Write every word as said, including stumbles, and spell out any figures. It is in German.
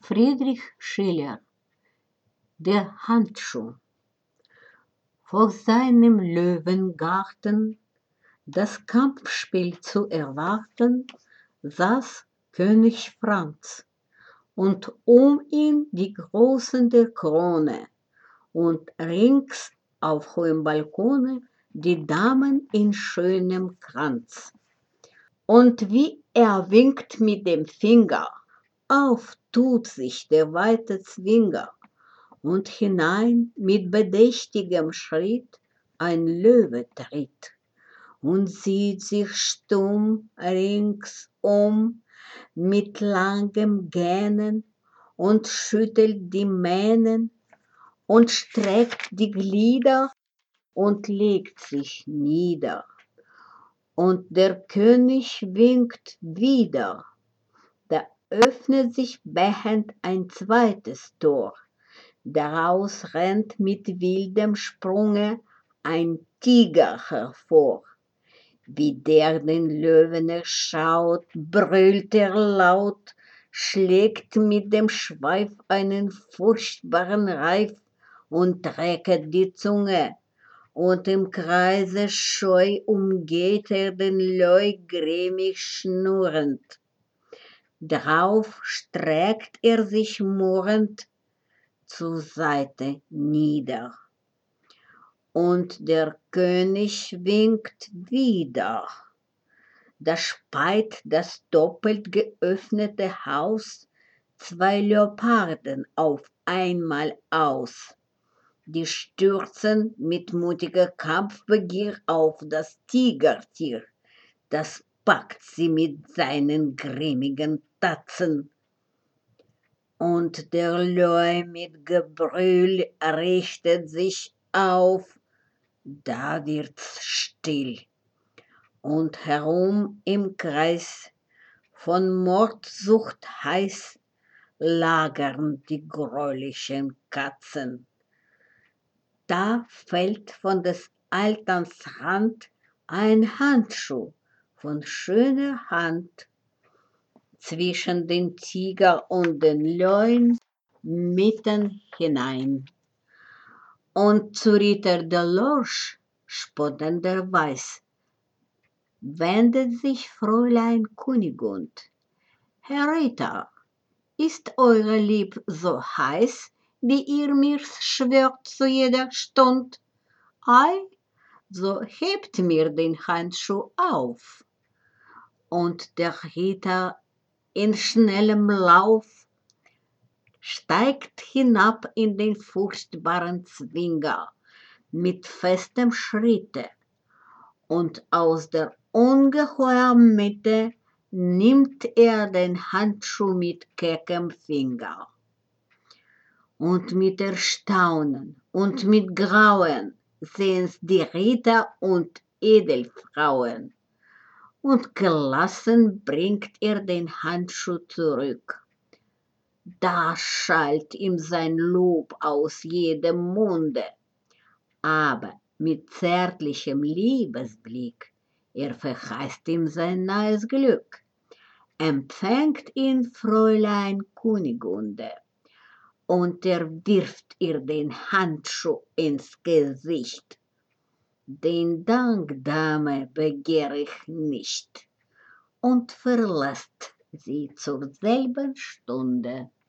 Friedrich Schiller, der Handschuh. Vor seinem Löwengarten, das Kampfspiel zu erwarten, saß König Franz, und um ihn die Großen der Krone, und rings auf hohem Balkone die Damen in schönem Kranz. Und wie er winkt mit dem Finger, auf tut sich der weite Zwinger, und hinein mit bedächtigem Schritt ein Löwe tritt und sieht sich stumm ringsum mit langem Gähnen und schüttelt die Mähnen und streckt die Glieder und legt sich nieder. Und der König winkt wieder, da öffnet sich bächend ein zweites Tor, daraus rennt mit wildem Sprunge ein Tiger hervor. Wie der den Löwen erschaut, brüllt er laut, schlägt mit dem Schweif einen furchtbaren Reif und recket die Zunge, und im Kreise scheu umgeht er den Leu grimmig schnurrend. Drauf streckt er sich murrend zur Seite nieder. Und der König winkt wieder. Da speit das doppelt geöffnete Haus zwei Leoparden auf einmal aus. Die stürzen mit mutiger Kampfbegier auf das Tigertier. Das packt sie mit seinen grimmigen Tatzen. Und der Leu mit Gebrüll richtet sich auf, da wird's still. Und herum im Kreis von Mordsucht heiß lagern die greulichen Katzen. Da fällt von des Alterns Rand ein Handschuh von schöner Hand zwischen den Tiger und den Leuen mitten hinein. Und zu Ritter de Lorsch, spottenderweis, wendet sich Fräulein Kunigund. Herr Ritter, ist eure Lieb so heiß, wie ihr mir's schwört zu jeder Stund? Ei, so hebt mir den Handschuh auf. Und der Ritter in schnellem Lauf steigt hinab in den furchtbaren Zwinger mit festem Schritte, und aus der ungeheuren Mitte nimmt er den Handschuh mit keckem Finger. Und mit Erstaunen und mit Grauen sehen's die Ritter und Edelfrauen, und gelassen bringt er den Handschuh zurück. Da schallt ihm sein Lob aus jedem Munde, aber mit zärtlichem Liebesblick, er verheißt ihm sein neues Glück, empfängt ihn Fräulein Kunigunde, und er wirft ihr den Handschuh ins Gesicht. Den Dank, Dame, begehr ich nicht, und verlässt sie zur selben Stunde.